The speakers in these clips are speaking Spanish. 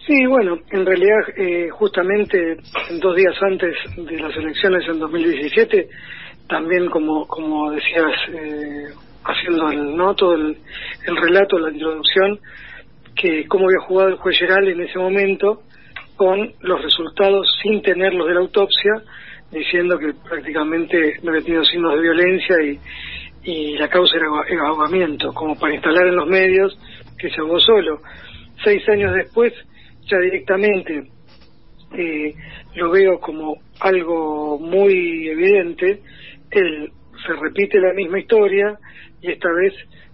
Sí, bueno, en realidad justamente 2 días antes de las elecciones en 2017, también como decías, haciendo todo el relato, la introducción, que cómo había jugado el juez Geral en ese momento con los resultados sin tenerlos de la autopsia, diciendo que prácticamente no había tenido signos de violencia y la causa era ahogamiento, como para instalar en los medios que se ahogó solo. 6 años después, ya directamente lo veo como algo muy evidente. Él se repite la misma historia y esta vez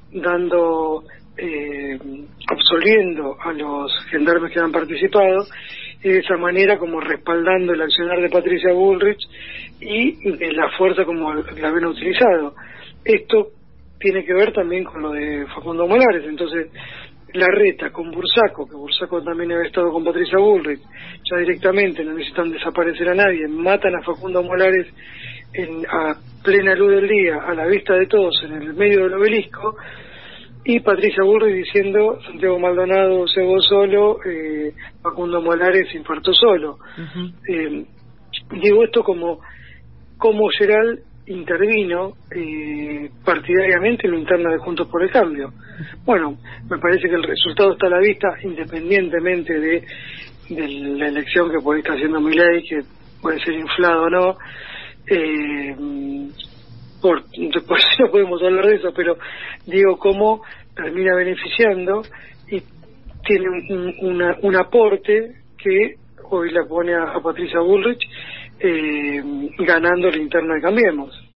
absolviendo a los gendarmes que han participado, y de esa manera como respaldando el accionar de Patricia Bullrich y de la fuerza como la habían utilizado. Esto tiene que ver también con lo de Facundo Molares. Entonces Larreta con Bursaco, que Bursaco también había estado con Patricia Bullrich, ya directamente no necesitan desaparecer a nadie, matan a Facundo Molares a plena luz del día, a la vista de todos, en el medio del obelisco, y Patricia Bullrich diciendo: Santiago Maldonado se ahogó solo, Facundo Molares infartó solo. Digo esto como Geral intervino partidariamente en la interna de Juntos por el Cambio. Bueno, me parece que el resultado está a la vista, independientemente de la elección que por ahí está haciendo Milei, que puede ser inflado o no. Después no podemos hablar de eso, pero digo cómo termina beneficiando y tiene un aporte que hoy la pone a Patricia Bullrich ganando la interna de Cambiemos.